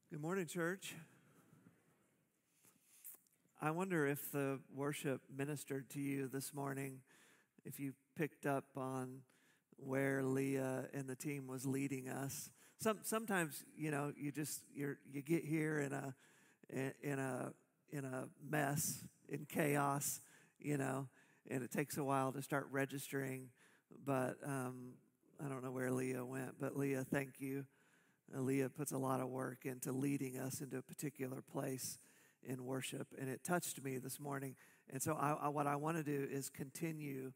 Good morning, church. I wonder if the worship ministered to you this morning, if you picked up on where Leah and the team was leading us. Sometimes, you get here in a mess, in chaos, and it takes a while to start registering. But I don't know where Leah went. But Leah, thank you. Leah puts a lot of work into leading us into a particular place in worship, and it touched me this morning. And so what I want to do is continue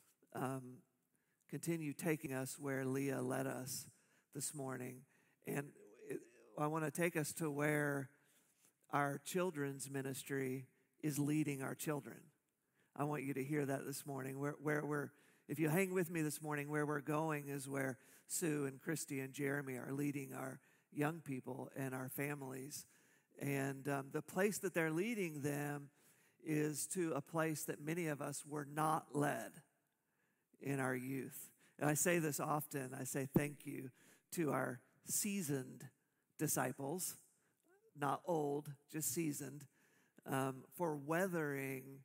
taking us where Leah led us this morning. And I want to take us to where our children's ministry is leading our children. I want you to hear that this morning. If you hang with me this morning, where we're going is where Sue and Christy and Jeremy are leading our young people and our families. And the place that they're leading them is to a place that many of us were not led in our youth. And I say this often. I say thank you to our seasoned disciples, not old, just seasoned, for weathering,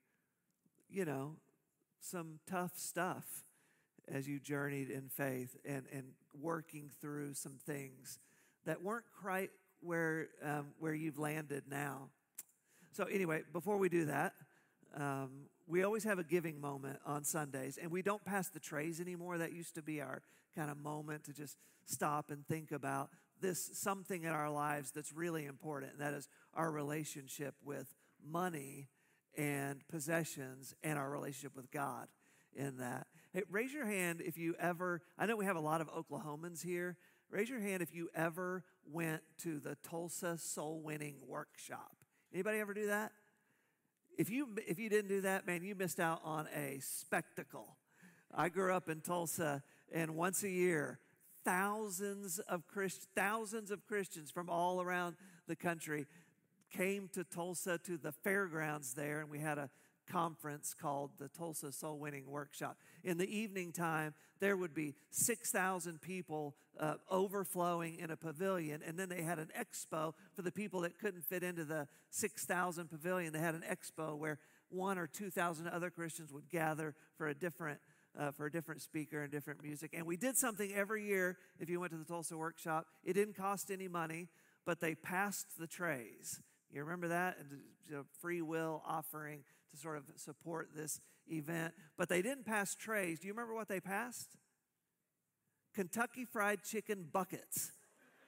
some tough stuff as you journeyed in faith and working through some things that weren't quite where you've landed now. So anyway, before we do that, we always have a giving moment on Sundays, and we don't pass the trays anymore. That used to be our kind of moment to just stop and think about something in our lives that's really important, and that is our relationship with money and possessions and our relationship with God in that. Hey, raise your hand if you ever, I know we have a lot of Oklahomans here. Raise your hand if you ever went to the Tulsa Soul Winning Workshop. Anybody ever do that? If you didn't do that, man, you missed out on a spectacle. I grew up in Tulsa, and once a year, thousands of Christians from all around the country came to Tulsa to the fairgrounds there, and we had a conference called the Tulsa Soul Winning Workshop. In the evening time, there would be 6,000 people overflowing in a pavilion, and then they had an expo for the people that couldn't fit into the 6,000 pavilion. They had an expo where 1,000 or 2,000 other Christians would gather for a different speaker and different music. And we did something every year. If you went to the Tulsa Workshop, it didn't cost any money, but they passed the trays. You remember that? And a free will offering to sort of support this event. But they didn't pass trays. Do you remember what they passed? Kentucky Fried Chicken buckets.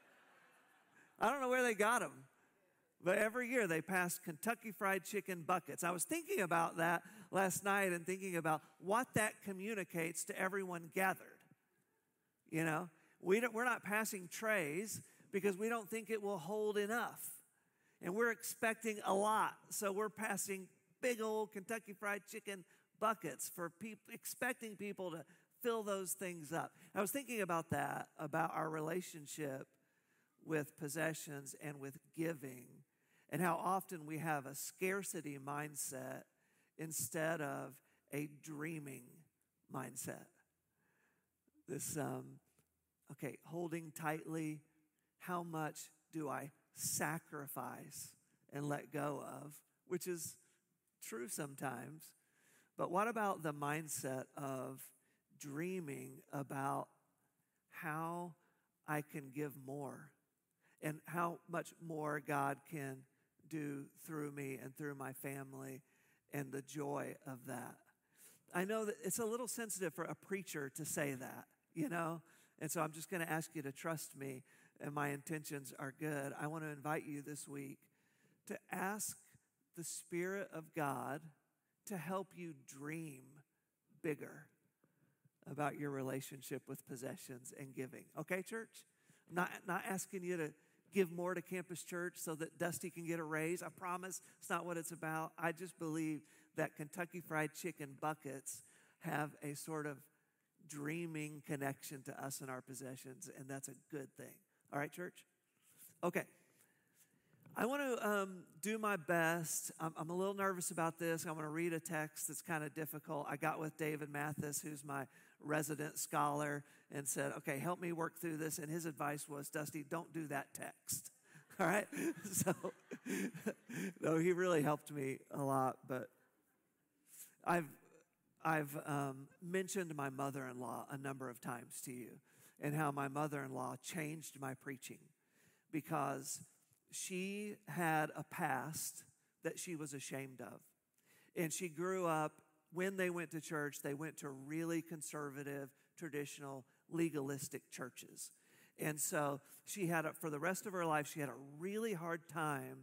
I don't know where they got them, but every year they passed Kentucky Fried Chicken buckets. I was thinking about that last night and thinking about what that communicates to everyone gathered. We're not passing trays because we don't think it will hold enough. And we're expecting a lot. So we're passing big old Kentucky Fried Chicken buckets for people, expecting people to fill those things up. I was thinking about that, about our relationship with possessions and with giving, and how often we have a scarcity mindset instead of a dreaming mindset. This, holding tightly, how much do I sacrifice and let go of, which is true sometimes. But what about the mindset of dreaming about how I can give more and how much more God can do through me and through my family and the joy of that? I know that it's a little sensitive for a preacher to say that, and so I'm just going to ask you to trust me, and my intentions are good. I want to invite you this week to ask the Spirit of God to help you dream bigger about your relationship with possessions and giving. Okay, church? I'm not asking you to give more to Campus Church so that Dusty can get a raise. I promise it's not what it's about. I just believe that Kentucky Fried Chicken buckets have a sort of dreaming connection to us and our possessions, and that's a good thing. All right, church? Okay. I want to do my best. I'm a little nervous about this. I want to read a text that's kind of difficult. I got with David Mathis, who's my resident scholar, and said, okay, help me work through this. And his advice was, Dusty, don't do that text. All right? So, no, he really helped me a lot. But I've mentioned my mother-in-law a number of times to you, and how my mother-in-law changed my preaching because she had a past that she was ashamed of. And she grew up, when they went to church, they went to really conservative, traditional, legalistic churches. And so for the rest of her life, she had a really hard time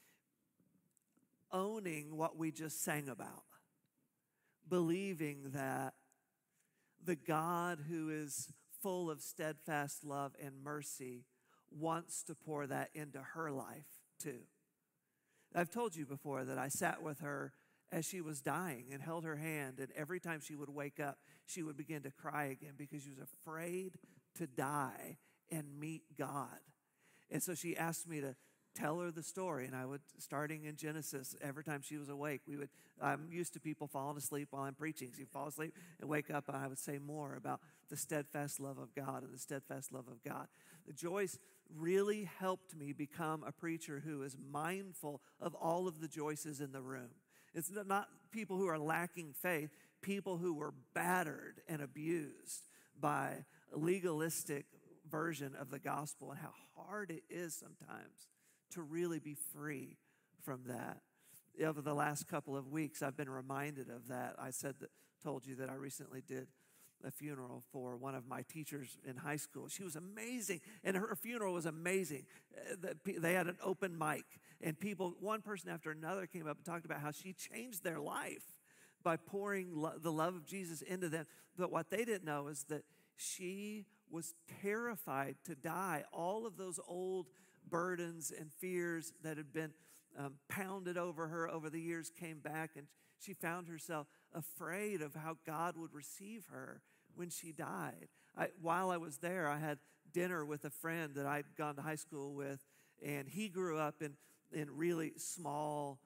owning what we just sang about, believing that the God who is full of steadfast love and mercy wants to pour that into her life too. I've told you before that I sat with her as she was dying and held her hand, and every time she would wake up, she would begin to cry again because she was afraid to die and meet God. And so she asked me to tell her the story, and I would, starting in Genesis, every time she was awake, I'm used to people falling asleep while I'm preaching. So you fall asleep and wake up, and I would say more about the steadfast love of God and the steadfast love of God. Joyce really helped me become a preacher who is mindful of all of the Joyces in the room. It's not people who are lacking faith, people who were battered and abused by a legalistic version of the gospel, and how hard it is sometimes to really be free from that. Over the last couple of weeks, I've been reminded of that. Told you that I recently did a funeral for one of my teachers in high school. She was amazing, and her funeral was amazing. They had an open mic, and one person after another came up and talked about how she changed their life by pouring the love of Jesus into them. But what they didn't know is that she was terrified to die. All of those old burdens and fears that had been pounded over her over the years came back, and she found herself afraid of how God would receive her when she died. While I was there, I had dinner with a friend that I'd gone to high school with, and he grew up in really small,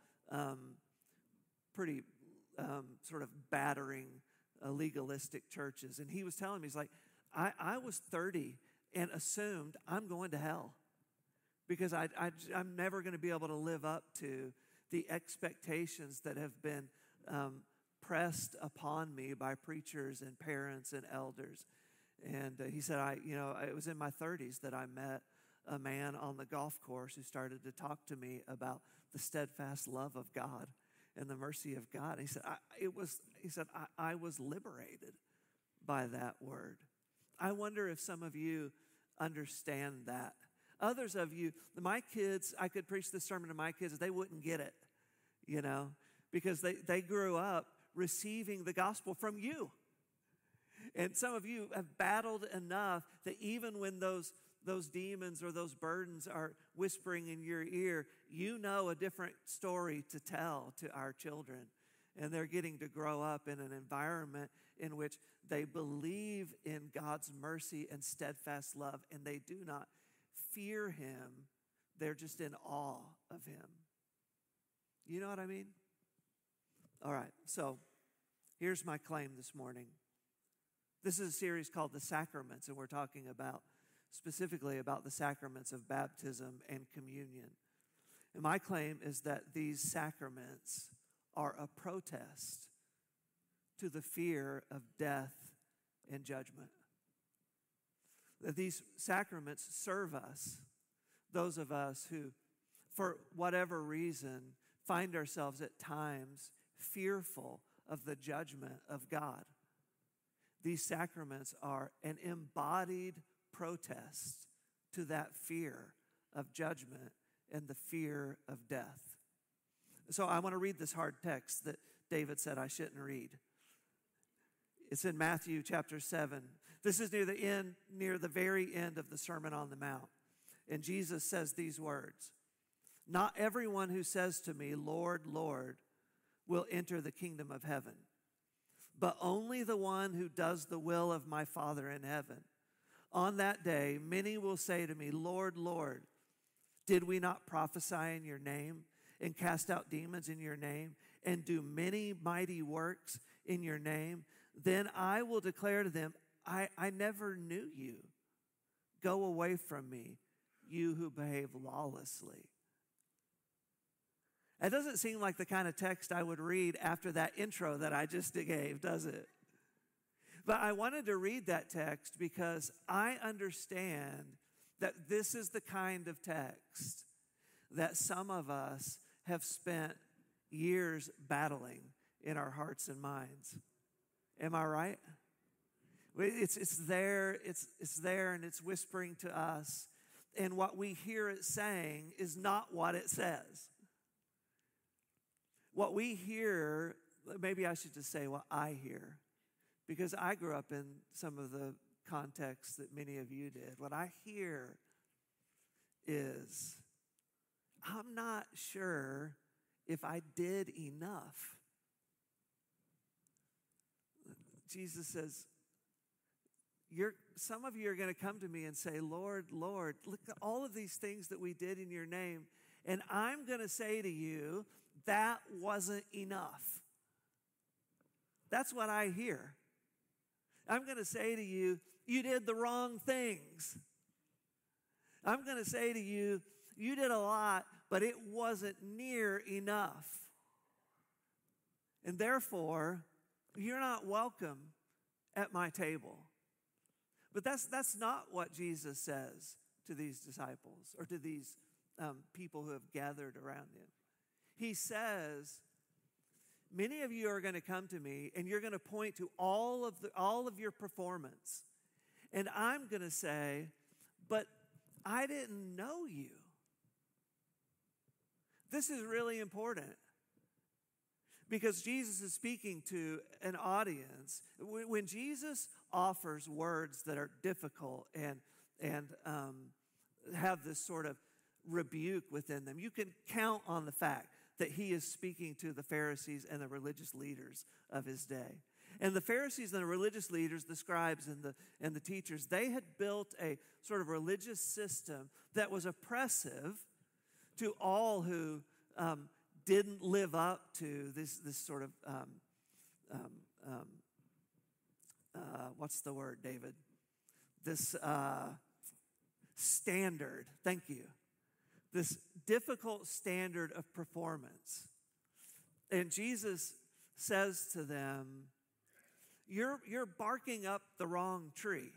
pretty sort of battering, legalistic churches. And he was telling me, he's like, I was 30 and assumed I'm going to hell because I'm never going to be able to live up to the expectations that have been pressed upon me by preachers and parents and elders. And he said, it was in my 30s that I met a man on the golf course who started to talk to me about the steadfast love of God and the mercy of God. He said, I was liberated by that word. I wonder if some of you understand that. Others of you, my kids, I could preach this sermon to my kids, they wouldn't get it, because they grew up receiving the gospel from you. And some of you have battled enough that even when those demons or those burdens are whispering in your ear, you know a different story to tell to our children. And they're getting to grow up in an environment in which they believe in God's mercy and steadfast love, and they do not fear him. They're just in awe of him. You know what I mean? All right, so here's my claim this morning. This is a series called The Sacraments, and we're talking specifically about the sacraments of baptism and communion. And my claim is that these sacraments are a protest to the fear of death and judgment. That these sacraments serve us, those of us who, for whatever reason, find ourselves at times fearful of the judgment of God. These sacraments are an embodied protest to that fear of judgment and the fear of death. So I want to read this hard text that David said I shouldn't read. It's in Matthew chapter 7. This is near the very end of the Sermon on the Mount. And Jesus says these words, "Not everyone who says to me, 'Lord, Lord,' will enter the kingdom of heaven, but only the one who does the will of my Father in heaven. On that day, many will say to me, 'Lord, Lord, did we not prophesy in your name and cast out demons in your name and do many mighty works in your name?' Then I will declare to them, I never knew you. Go away from me, you who behave lawlessly. It doesn't seem like the kind of text I would read after that intro that I just gave, does it? But I wanted to read that text because I understand that this is the kind of text that some of us have spent years battling in our hearts and minds. Am I right? It's there, and it's whispering to us. And what we hear it saying is not what it says. What we hear, maybe I should just say what I hear, because I grew up in some of the contexts that many of you did. What I hear is, I'm not sure if I did enough. Jesus says, some of you are going to come to me and say, Lord, Lord, look at all of these things that we did in your name. And I'm going to say to you, that wasn't enough. That's what I hear. I'm going to say to you, you did the wrong things. I'm going to say to you, you did a lot, but it wasn't near enough. And therefore, you're not welcome at my table. But that's not what Jesus says to these disciples or to these people who have gathered around him. He says, many of you are going to come to me and you're going to point to all of your performance. And I'm going to say, but I didn't know you. This is really important because Jesus is speaking to an audience. When Jesus offers words that are difficult and have this sort of rebuke within them, you can count on the fact that he is speaking to the Pharisees and the religious leaders of his day. And the Pharisees and the religious leaders, the scribes and the teachers, they had built a sort of religious system that was oppressive to all who didn't live up to this sort of, what's the word, David? This standard, thank you. This difficult standard of performance. And Jesus says to them, you're barking up the wrong tree.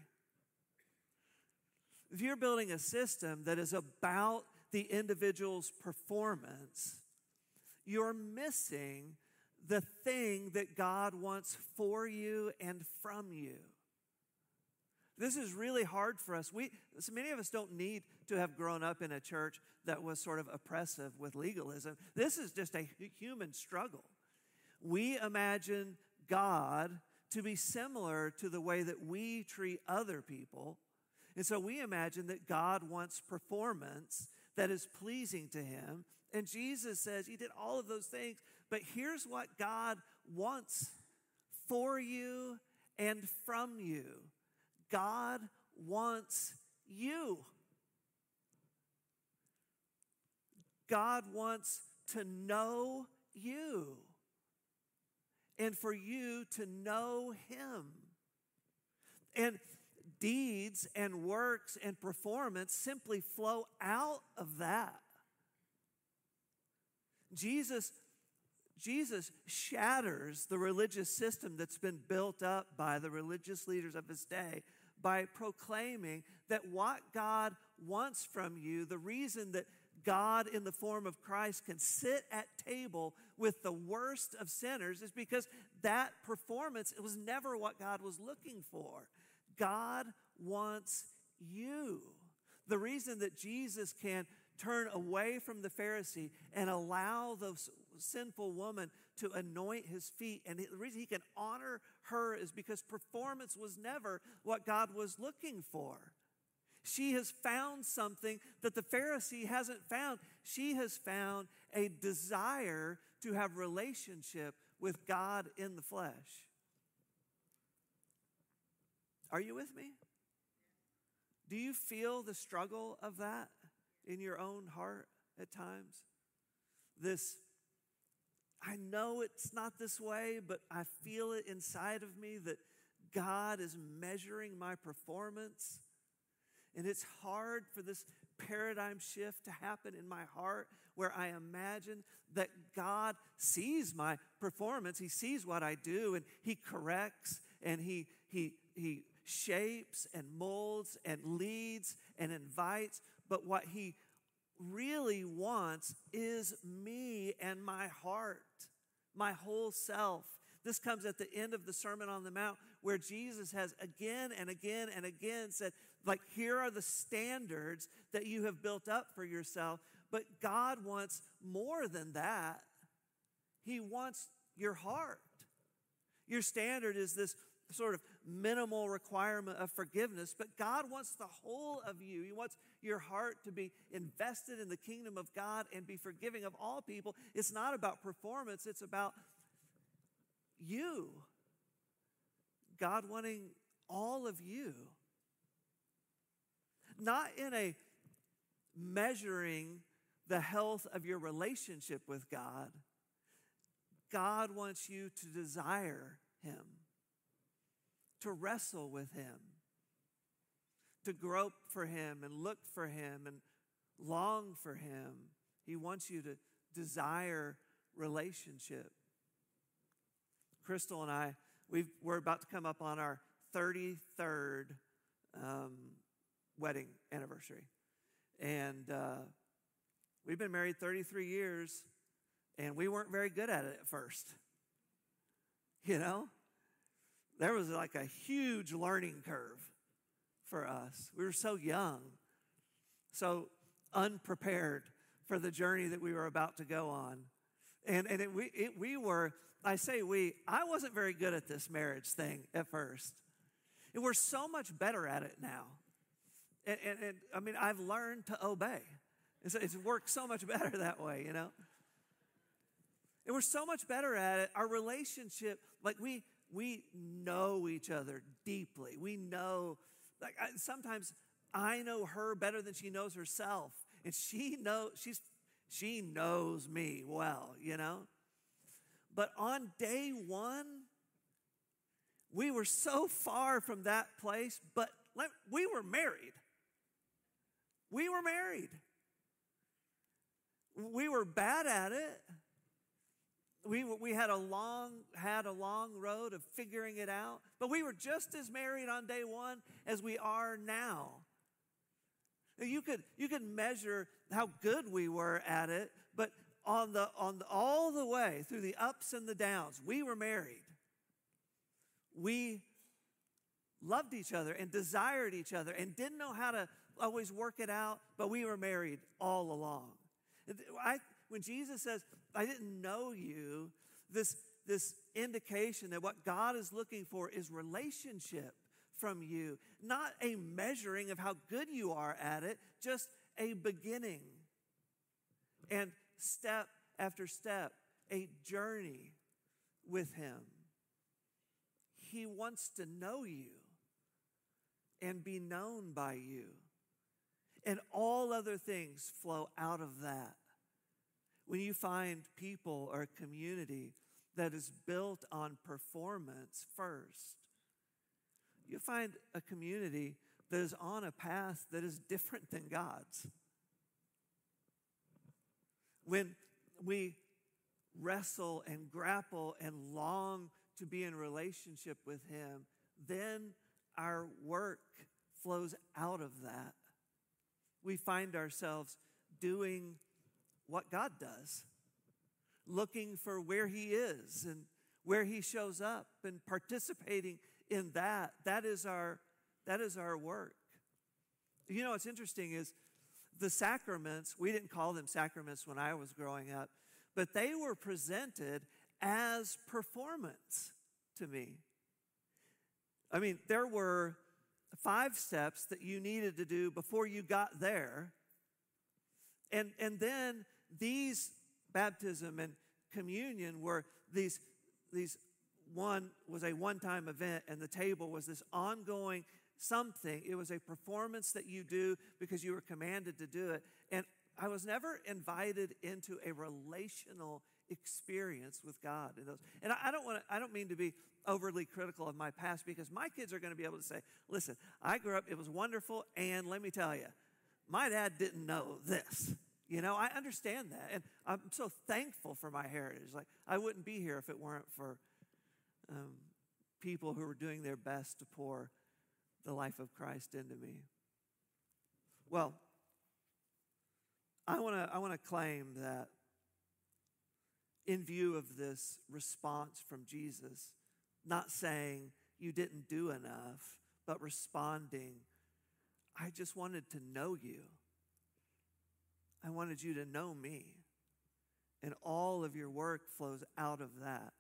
If you're building a system that is about the individual's performance, you're missing the thing that God wants for you and from you. This is really hard for us. So many of us don't need to have grown up in a church that was sort of oppressive with legalism. This is just a human struggle. We imagine God to be similar to the way that we treat other people. And so we imagine that God wants performance that is pleasing to him. And Jesus says, you did all of those things, but here's what God wants for you and from you. God wants you. God wants to know you and for you to know him. And deeds and works and performance simply flow out of that. Jesus shatters the religious system that's been built up by the religious leaders of his day by proclaiming that what God wants from you, the reason that God in the form of Christ can sit at table with the worst of sinners is because that performance, it was never what God was looking for. God wants you. The reason that Jesus can turn away from the Pharisee and allow the sinful woman to anoint his feet, and the reason he can honor her is because performance was never what God was looking for. She has found something that the Pharisee hasn't found. She has found a desire to have relationship with God in the flesh. Are you with me? Do you feel the struggle of that in your own heart at times? I know it's not this way, but I feel it inside of me that God is measuring my performance. And it's hard for this paradigm shift to happen in my heart where I imagine that God sees my performance. He sees what I do, and He corrects, and He shapes and molds and leads and invites. But what He really wants is me and my heart, my whole self. This comes at the end of the Sermon on the Mount, where Jesus has again and again and again said, like, here are the standards that you have built up for yourself. But God wants more than that. He wants your heart. Your standard is this sort of minimal requirement of forgiveness, but God wants the whole of you. He wants your heart to be invested in the kingdom of God and be forgiving of all people. It's not about performance, it's about you. God wanting all of you. Not in a measuring the health of your relationship with God. God wants you to desire Him, to wrestle with Him, to grope for Him and look for Him and long for Him. He wants you to desire relationship. Crystal and I, we're about to come up on our 33rd wedding anniversary. And we've been married 33 years, and we weren't very good at it at first. You know? There was like a huge learning curve for us. We were so young, so unprepared for the journey that we were about to go on. And we were, I wasn't very good at this marriage thing at first. And we're so much better at it now. And I mean, I've learned to obey. It's worked so much better that way, you know? And we're so much better at it. Our relationship, like we know each other deeply. We know, sometimes I know her better than she knows herself. And she knows me well, you know? But on day one, we were so far from that place, but we were married. We were married. We were bad at it. We had a long road of figuring it out, but we were just as married on day one as we are now. You could measure how good we were at it, but on all the way through the ups and the downs, we were married. We loved each other and desired each other and didn't know how to always work it out, but we were married all along. When Jesus says, I didn't know you, this indication that what God is looking for is relationship from you, not a measuring of how good you are at it, just a beginning. And step after step, a journey with Him. He wants to know you and be known by you. And all other things flow out of that. When you find people or a community that is built on performance first, you find a community that is on a path that is different than God's. When we wrestle and grapple and long to be in relationship with Him, then our work flows out of that. We find ourselves doing what God does, looking for where He is and where He shows up and participating in that. That is our work. You know what's interesting is the sacraments, we didn't call them sacraments when I was growing up, but they were presented as performance to me. I mean, there were 5 steps that you needed to do before you got there. And then these baptism and communion were these one was a one-time event, and the table was this ongoing something. It was a performance that you do because you were commanded to do it. And I was never invited into a relational experience with God in those. And I don't mean to be overly critical of my past, because my kids are going to be able to say, listen, I grew up, it was wonderful, and let me tell you, my dad didn't know this. You know, I understand that, and I'm so thankful for my heritage. Like, I wouldn't be here if it weren't for people who were doing their best to pour the life of Christ into me. Well, I want to claim that in view of this response from Jesus, not saying you didn't do enough, but responding, I just wanted to know you. I wanted you to know me. And all of your work flows out of that.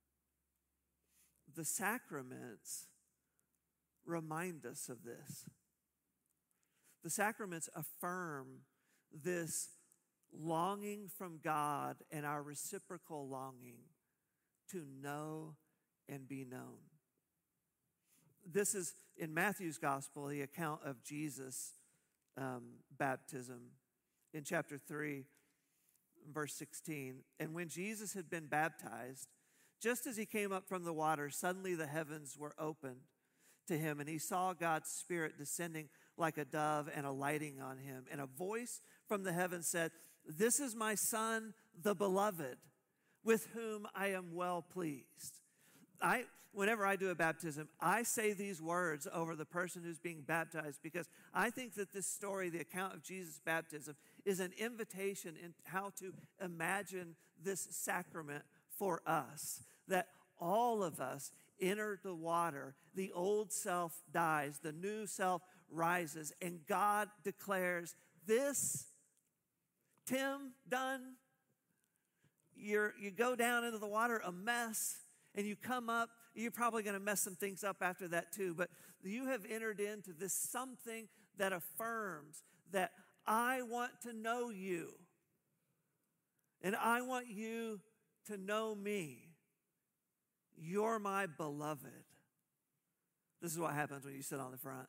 The sacraments remind us of this. The sacraments affirm this longing from God and our reciprocal longing to know and be known. This is in Matthew's gospel, the account of Jesus' baptism in chapter 3, verse 16. And when Jesus had been baptized, just as he came up from the water, suddenly the heavens were opened to him, and he saw God's Spirit descending like a dove and alighting on him. And a voice from the heavens said, "This is my Son, the beloved, with whom I am well pleased." Whenever I do a baptism, I say these words over the person who's being baptized, because I think that this story, the account of Jesus' baptism, is an invitation in how to imagine this sacrament for us. That all of us enter the water, the old self dies, the new self rises, and God declares, this, Tim, done. You go down into the water a mess, and you come up. You're probably going to mess some things up after that too, but you have entered into this something that affirms that I want to know you, and I want you to know me. You're my beloved. This is what happens when you sit on the front.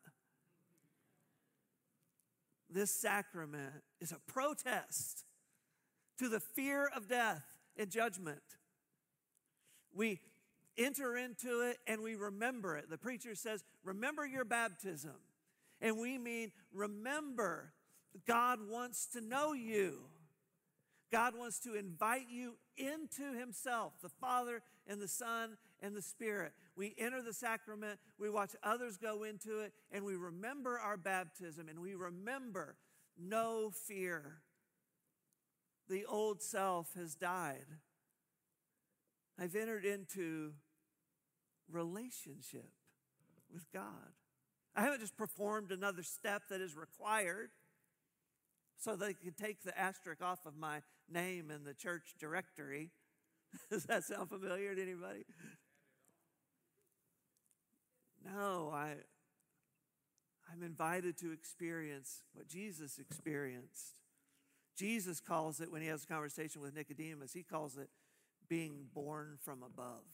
This sacrament is a protest to the fear of death and judgment. We enter into it and we remember it. The preacher says, remember your baptism. And we mean, remember, God wants to know you. God wants to invite you into himself, the Father and the Son and the Spirit. We enter the sacrament, we watch others go into it, and we remember our baptism, and we remember no fear. The old self has died. I've entered into relationship with God. I haven't just performed another step that is required so they can take the asterisk off of my name in the church directory. Does that sound familiar to anybody? No, I'm invited to experience what Jesus experienced. Jesus calls it, when he has a conversation with Nicodemus, he calls it being born from above.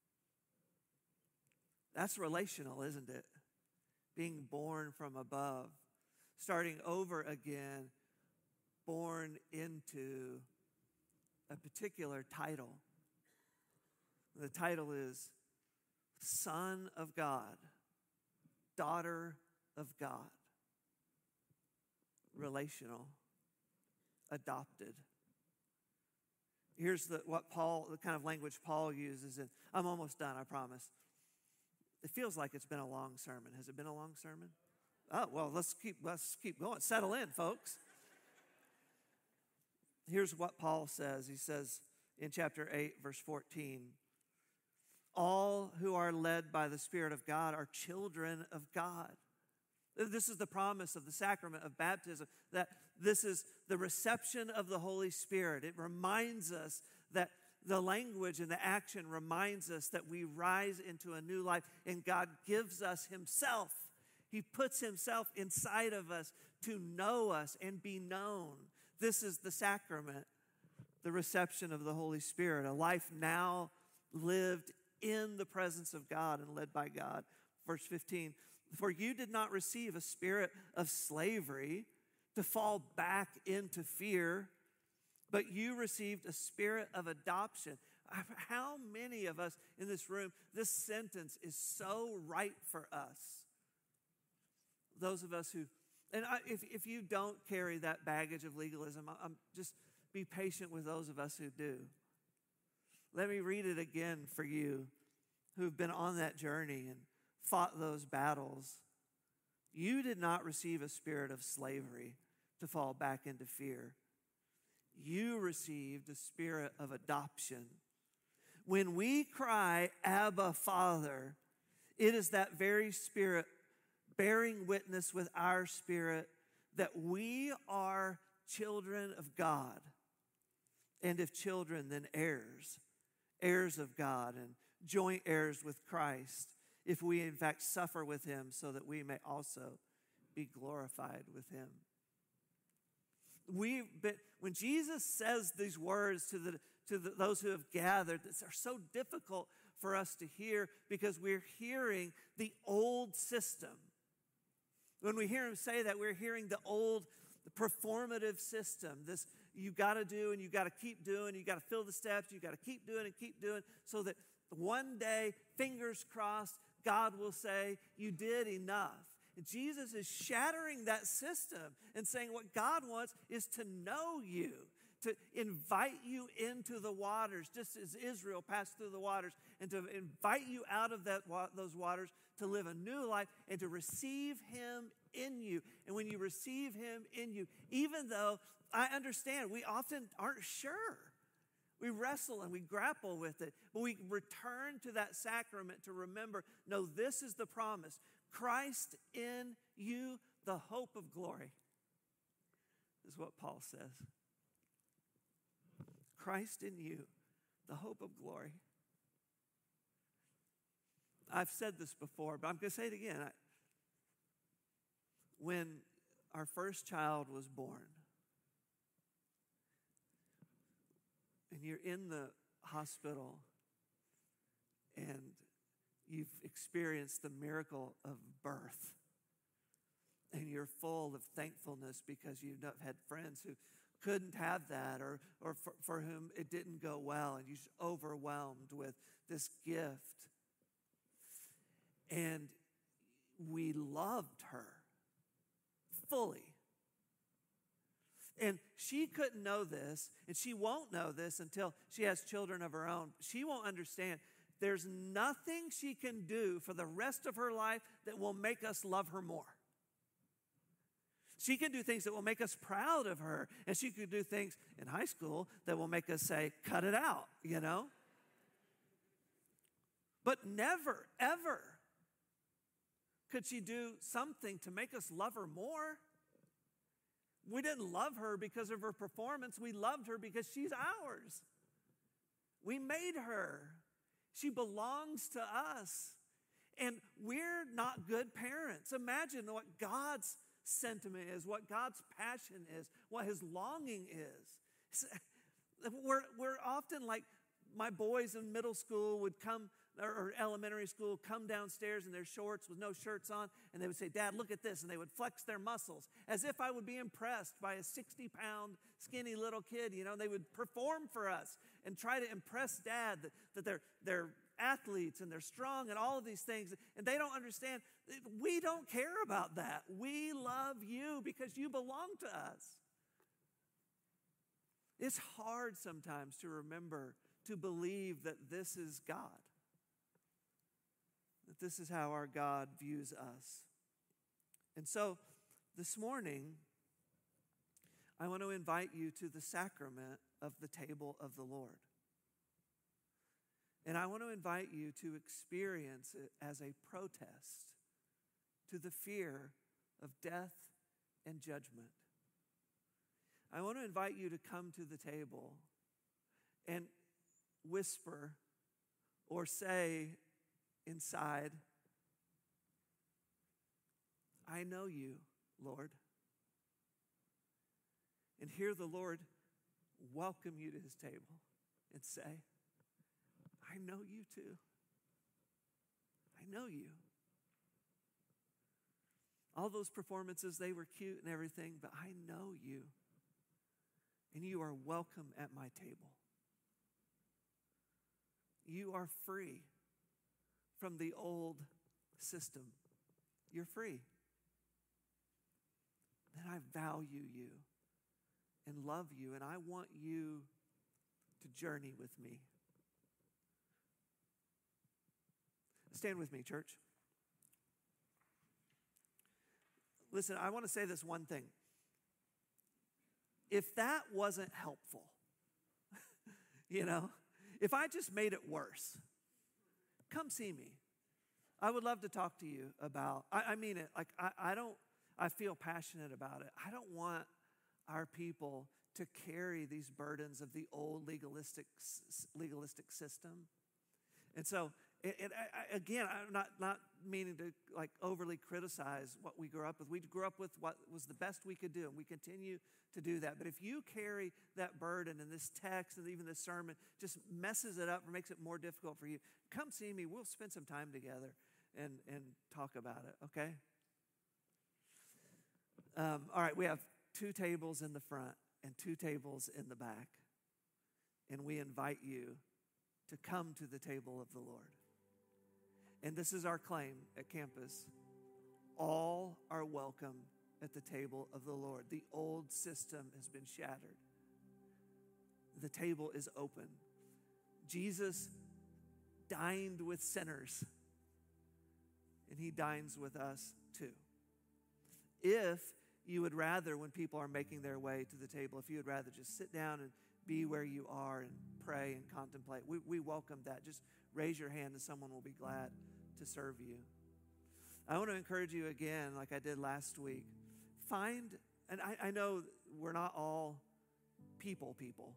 That's relational, isn't it? Being born from above. Starting over again, born into a particular title. The title is Son of God, Daughter of God. Relational, adopted. Here's the kind of language Paul uses, and I'm almost done, I promise. It feels like it's been a long sermon. Has it been a long sermon? Oh, well, let's keep going. Settle in, folks. Here's what Paul says. He says in chapter 8, verse 14, all who are led by the Spirit of God are children of God. This is the promise of the sacrament of baptism, that this is the reception of the Holy Spirit. It reminds us that the language and the action reminds us that we rise into a new life, and God gives us himself. He puts himself inside of us to know us and be known. This is the sacrament, the reception of the Holy Spirit, a life now lived in the presence of God and led by God. Verse 15, for you did not receive a spirit of slavery to fall back into fear, But you received a spirit of adoption. How many of us in this room, this sentence is so right for us? Those of us who, and if you don't carry that baggage of legalism, I'm just be patient with those of us who do. Let me read it again for you who've been on that journey and fought those battles. You did not receive a spirit of slavery to fall back into fear. You received a spirit of adoption. When we cry, Abba, Father, it is that very spirit bearing witness with our spirit that we are children of God. And if children, then heirs, heirs of God and joint heirs with Christ, if we in fact suffer with him so that we may also be glorified with him. When Jesus says these words to those who have gathered, they're so difficult for us to hear because we're hearing the old system. When we hear him say that, we're hearing the old performative system. This you got to do and you got to keep doing. You got to fill the steps. You got to keep doing and keep doing so that one day, fingers crossed, God will say, you did enough. And Jesus is shattering that system and saying what God wants is to know you, to invite you into the waters, just as Israel passed through the waters, and to invite you out of those waters to live a new life and to receive him in you. And when you receive him in you, even though I understand we often aren't sure, we wrestle and we grapple with it, but we return to that sacrament to remember, no, this is the promise. Christ in you, the hope of glory, is what Paul says. Christ in you, the hope of glory. I've said this before, but I'm going to say it again. When our first child was born, and you're in the hospital, and you've experienced the miracle of birth, and you're full of thankfulness because you've had friends who couldn't have that or for whom it didn't go well, and you're overwhelmed with this gift. And we loved her fully. And she couldn't know this, and she won't know this until she has children of her own. She won't understand. There's nothing she can do for the rest of her life that will make us love her more. She can do things that will make us proud of her, and she could do things in high school that will make us say, cut it out, you know? But never, ever could she do something to make us love her more. We didn't love her because of her performance. We loved her because she's ours. We made her. She belongs to us. And we're not good parents. Imagine what God's sentiment is, what God's passion is, what his longing is. We're often like my boys in middle school would come, or elementary school, come downstairs in their shorts with no shirts on, and they would say, Dad, look at this, and they would flex their muscles as if I would be impressed by a 60-pound skinny little kid. You know, they would perform for us and try to impress Dad that they're athletes and they're strong and all of these things, and they don't understand. We don't care about that. We love you because you belong to us. It's hard sometimes to remember, to believe that this is God. That this is how our God views us. And so this morning, I want to invite you to the sacrament of the table of the Lord. And I want to invite you to experience it as a protest to the fear of death and judgment. I want to invite you to come to the table and whisper or say inside, I know you, Lord. And hear the Lord welcome you to his table and say, I know you too. I know you. All those performances, they were cute and everything, but I know you. and you are welcome at my table. You are free from the old system. You're free. And I value you and love you, and I want you to journey with me. Stand with me, church. Listen, I want to say this one thing. If that wasn't helpful, if I just made it worse, come see me. I would love to talk to you about, I mean it, like I feel passionate about it. I don't want our people to carry these burdens of the old legalistic system. And so, again, I'm not meaning to like overly criticize what we grew up with. We grew up with what was the best we could do, and we continue to do that. But if you carry that burden, and this text and even this sermon just messes it up or makes it more difficult for you, come see me. We'll spend some time together and talk about it, okay? All right, we have 2 tables in the front and 2 tables in the back. And we invite you to come to the table of the Lord. And this is our claim at campus. All are welcome at the table of the Lord. The old system has been shattered. The table is open. Jesus dined with sinners, and he dines with us too. If you would rather, when people are making their way to the table, if you would rather just sit down and be where you are and pray and contemplate, we welcome that. Just raise your hand and someone will be glad to serve you. I want to encourage you again, like I did last week, and I know we're not all people.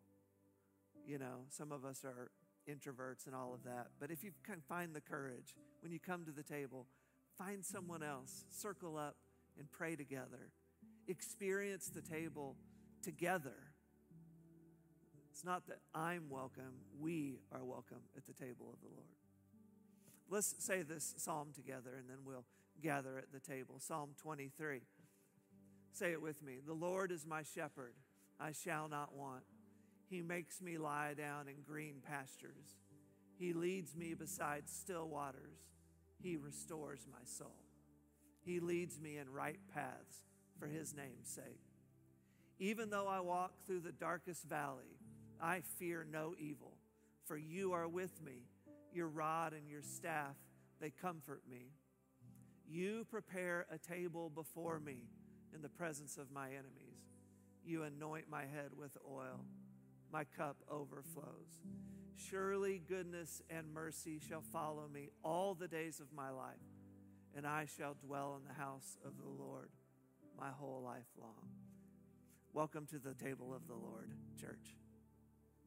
Some of us are introverts and all of that. But if you can find the courage, when you come to the table, find someone else, circle up and pray together. Experience the table together. It's not that I'm welcome, we are welcome at the table of the Lord. Let's say this psalm together and then we'll gather at the table. Psalm 23. Say it with me. The Lord is my shepherd, I shall not want. He makes me lie down in green pastures. He leads me beside still waters. He restores my soul. He leads me in right paths for his name's sake. Even though I walk through the darkest valley, I fear no evil, for you are with me. Your rod and your staff, they comfort me. You prepare a table before me in the presence of my enemies. You anoint my head with oil. My cup overflows. Surely goodness and mercy shall follow me all the days of my life, and I shall dwell in the house of the Lord my whole life long. Welcome to the table of the Lord, church.